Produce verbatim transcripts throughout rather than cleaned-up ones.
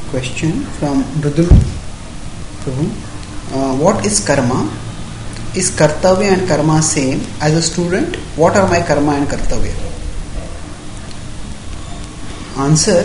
question from Mridul Prabhu. Uh, what is karma? Is kartavya and karma same? As a student, what are my karma and kartavya? Answer.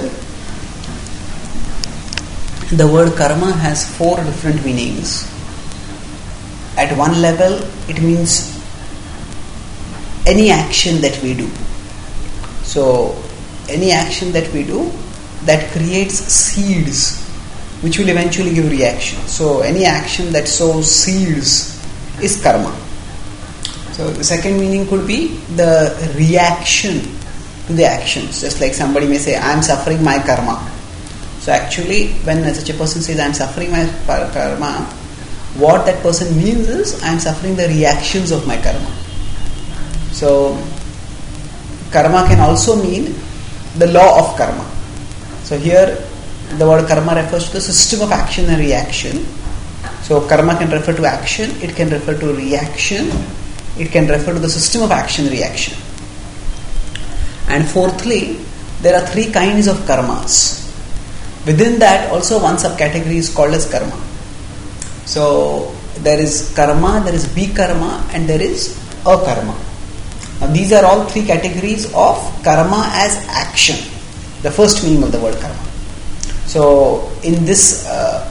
The word karma has four different meanings. At one level, it means any action that we do. So, any action that we do that creates seeds which will eventually give reaction. So, any action that sows seeds is karma. So, the second meaning could be the reaction to the actions. Just like somebody may say, I am suffering my karma. So, actually, when such a person says, I am suffering my karma, what that person means is, I am suffering the reactions of my karma. So, karma can also mean the law of karma. So, here the word karma refers to the system of action and reaction. So, karma can refer to action, it can refer to reaction, it can refer to the system of action and reaction. And fourthly, there are three kinds of karmas. Within that, also one subcategory is called as karma. So, there is karma, there is vikarma, and there is akarma. Now, these are all three categories of karma as action. The first meaning of the word karma. So, in this uh,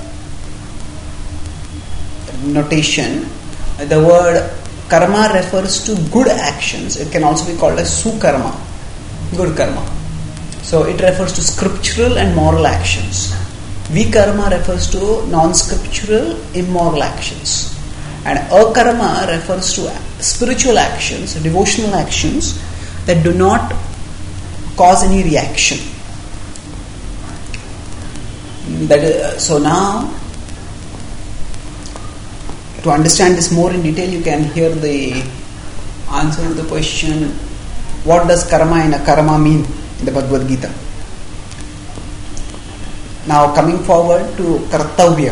notation, the word karma refers to good actions. It can also be called as sukarma, good karma. So, it refers to scriptural and moral actions. Vikarma refers to non-scriptural, immoral actions. And akarma refers to spiritual actions, devotional actions that do not cause any reaction. That is, so now, to understand this more in detail, you can hear the answer to the question, what does karma and akarma mean in the Bhagavad Gita? Now coming forward to kartavya.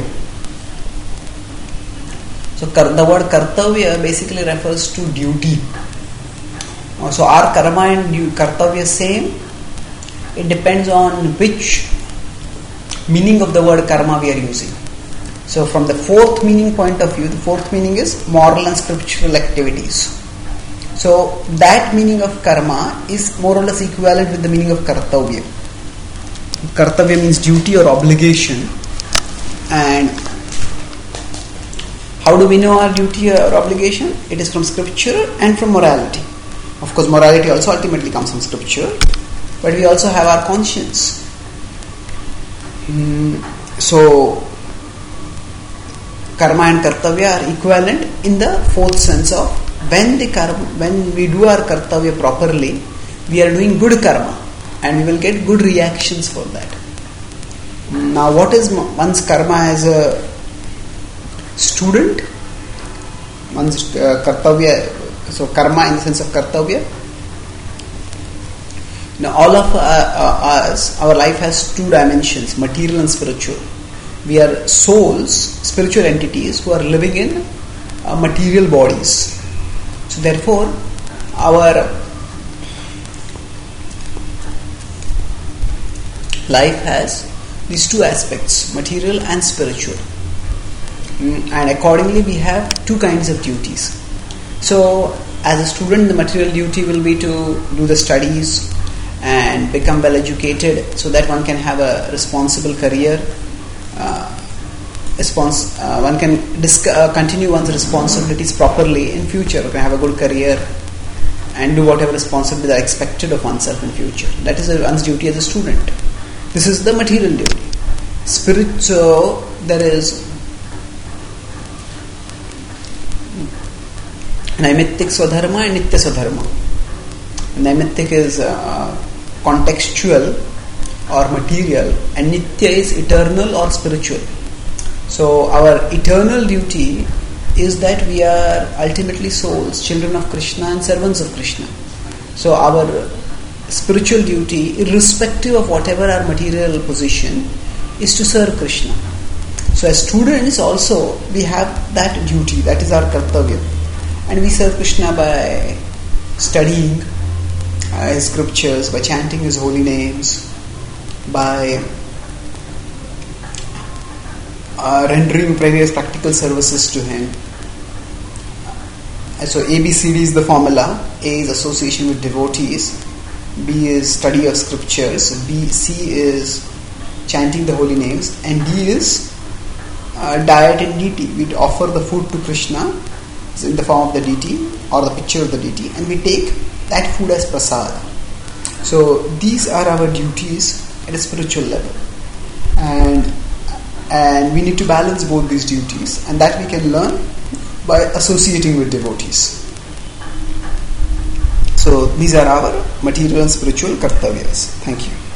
So the word kartavya basically refers to duty. So are karma and kartavya same? It depends on which meaning of the word karma we are using. So from the fourth meaning point of view, the fourth meaning is moral and scriptural activities. So that meaning of karma is more or less equivalent with the meaning of kartavya. Kartavya means duty or obligation. And how do we know our duty or obligation? It is from scripture and from morality. Of course, morality also ultimately comes from scripture, but we also have our conscience. Mm, so, karma and kartavya are equivalent in the fourth sense of when the karma, when we do our kartavya properly, we are doing good karma and we will get good reactions for that. Now, what is one's karma as a student? One's uh, kartavya, so karma in the sense of kartavya. Now, all of uh, uh, us, our life has two dimensions, material and spiritual. We are souls, spiritual entities who are living in uh, material bodies. So, therefore, our life has these two aspects, material and spiritual. And accordingly, we have two kinds of duties. So, as a student, the material duty will be to do the studies and become well educated so that one can have a responsible career. Uh, response, uh, one can disc- uh, continue one's responsibilities properly in future. One can have a good career and do whatever responsibilities are expected of oneself in future. That is one's duty as a student. This is the material duty. Spirit, so there is naimittik swadharma and nitya swadharma. Naimittik is uh, contextual or material, and nitya is eternal or spiritual. So our eternal duty is that we are ultimately souls, children of Krishna and servants of Krishna. So our spiritual duty, irrespective of whatever our material position, is to serve Krishna. So as students also, we have that duty, that is our kartavya. And we serve Krishna by studying uh, His scriptures, by chanting His holy names, by uh, rendering various practical services to him. So A B C D is the formula. A is association with devotees, B is study of scriptures, B, C is chanting the holy names, and D is uh, diet and deity. We offer the food to Krishna in the form of the deity or the picture of the deity, and we take that food as prasad. So these are our duties at a spiritual level, and and we need to balance both these duties, and that we can learn by associating with devotees. So these are our material and spiritual kartavyas. Thank you.